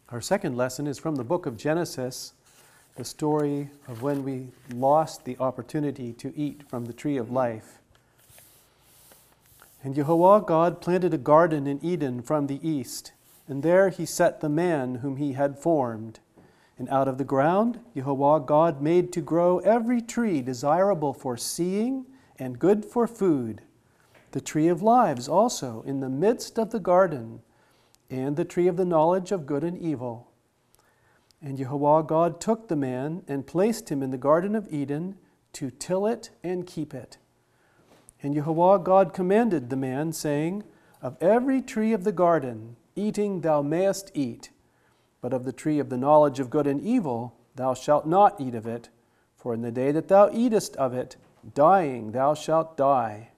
Our second lesson is from the book of Genesis, the story of when we lost the opportunity to eat from the tree of life. And Jehovah God planted a garden in Eden from the east, and there he set the man whom he had formed. And out of the ground Jehovah God made to grow every tree desirable for seeing and good for food, the tree of lives also in the midst of the garden, and the tree of the knowledge of good and evil. And Jehovah God took the man and placed him in the garden of Eden to till it and keep it. And Jehovah God commanded the man, saying, Of every tree of the garden eating thou mayest eat, but of the tree of the knowledge of good and evil thou shalt not eat of it, for in the day that thou eatest of it, dying thou shalt die.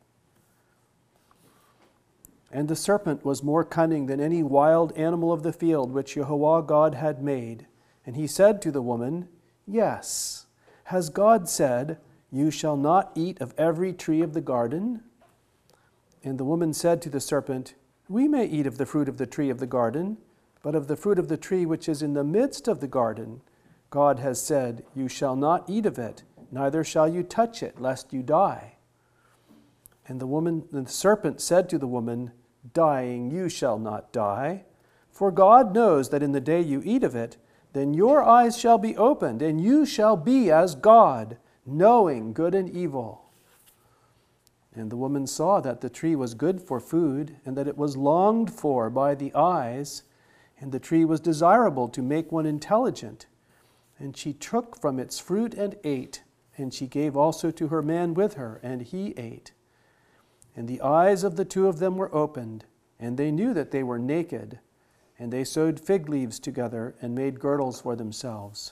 And the serpent was more cunning than any wild animal of the field which Jehovah God had made. And he said to the woman, Yes, has God said, You shall not eat of every tree of the garden? And the woman said to the serpent, We may eat of the fruit of the tree of the garden, but of the fruit of the tree which is in the midst of the garden, God has said, You shall not eat of it, neither shall you touch it, lest you die. And the serpent said to the woman, Dying you shall not die, for God knows that in the day you eat of it, then your eyes shall be opened, and you shall be as God, knowing good and evil. And the woman saw that the tree was good for food, and that it was longed for by the eyes, and the tree was desirable to make one intelligent. And she took from its fruit and ate, and she gave also to her man with her, and he ate. And the eyes of the two of them were opened, and they knew that they were naked, and they sewed fig leaves together and made girdles for themselves.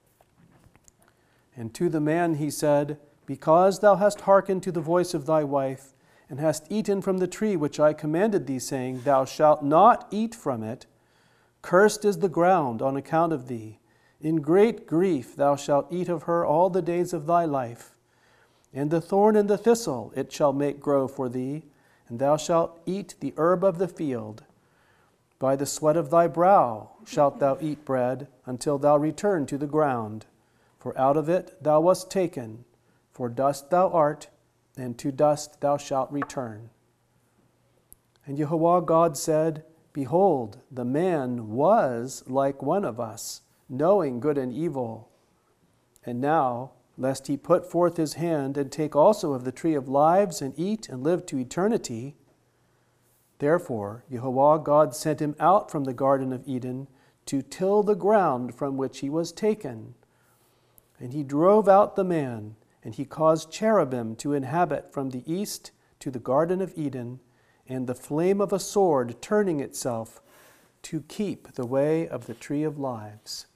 And to the man he said, Because thou hast hearkened to the voice of thy wife, and hast eaten from the tree which I commanded thee, saying, Thou shalt not eat from it, cursed is the ground on account of thee. In great grief thou shalt eat of her all the days of thy life. And the thorn and the thistle it shall make grow for thee, and thou shalt eat the herb of the field. By the sweat of thy brow shalt thou eat bread, until thou return to the ground. For out of it thou wast taken, for dust thou art, and to dust thou shalt return. And Jehovah God said, Behold, the man was like one of us, knowing good and evil. And now, lest he put forth his hand and take also of the tree of lives and eat and live to eternity. Therefore Jehovah God sent him out from the Garden of Eden to till the ground from which he was taken. And he drove out the man, and he caused cherubim to inhabit from the east to the Garden of Eden, and the flame of a sword turning itself to keep the way of the tree of lives.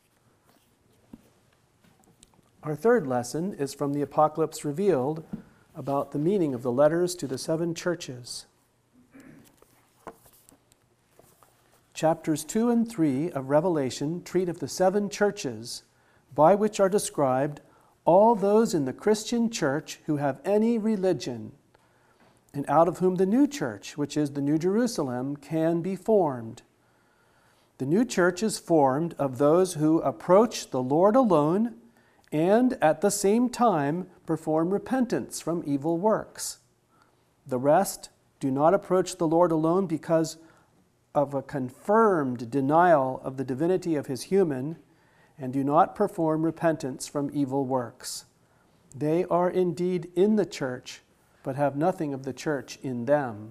Our third lesson is from the Apocalypse Revealed about the meaning of the letters to the 7 churches. Chapters 2 and 3 of Revelation treat of the 7 churches, by which are described all those in the Christian church who have any religion, and out of whom the new church, which is the New Jerusalem, can be formed. The new church is formed of those who approach the Lord alone, and at the same time perform repentance from evil works. The rest do not approach the Lord alone because of a confirmed denial of the divinity of his human, and do not perform repentance from evil works. They are indeed in the church, but have nothing of the church in them.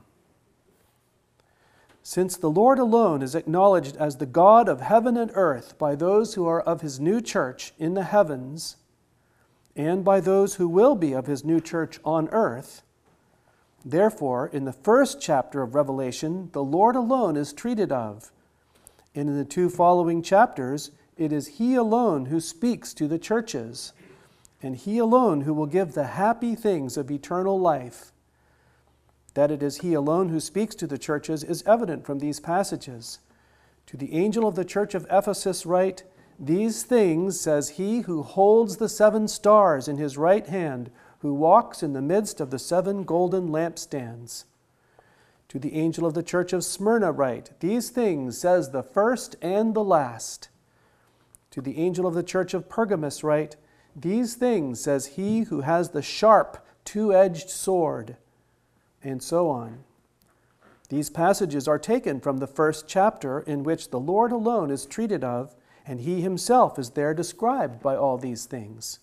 Since the Lord alone is acknowledged as the God of heaven and earth by those who are of his new church in the heavens, and by those who will be of his new church on earth, therefore, in the first chapter of Revelation, the Lord alone is treated of, and in the 2 following chapters, it is he alone who speaks to the churches, and he alone who will give the happy things of eternal life. That it is he alone who speaks to the churches is evident from these passages. To the angel of the church of Ephesus write, These things says he who holds the 7 stars in his right hand, who walks in the midst of the 7 golden lampstands. To the angel of the church of Smyrna write, These things says the first and the last. To the angel of the church of Pergamos write, These things says he who has the sharp, two-edged sword. And so on. These passages are taken from the first chapter, in which the Lord alone is treated of, and he himself is there described by all these things.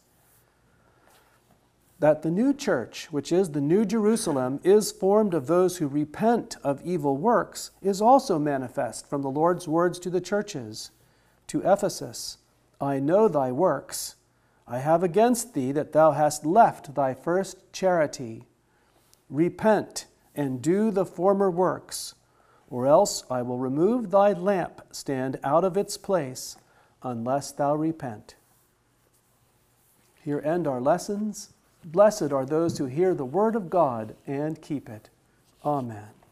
That the new church, which is the New Jerusalem, is formed of those who repent of evil works is also manifest from the Lord's words to the churches. To Ephesus, I know thy works. I have against thee that thou hast left thy first charity. Repent and do the former works, or else I will remove thy lampstand out of its place, unless thou repent. Here end our lessons. Blessed are those who hear the word of God and keep it. Amen.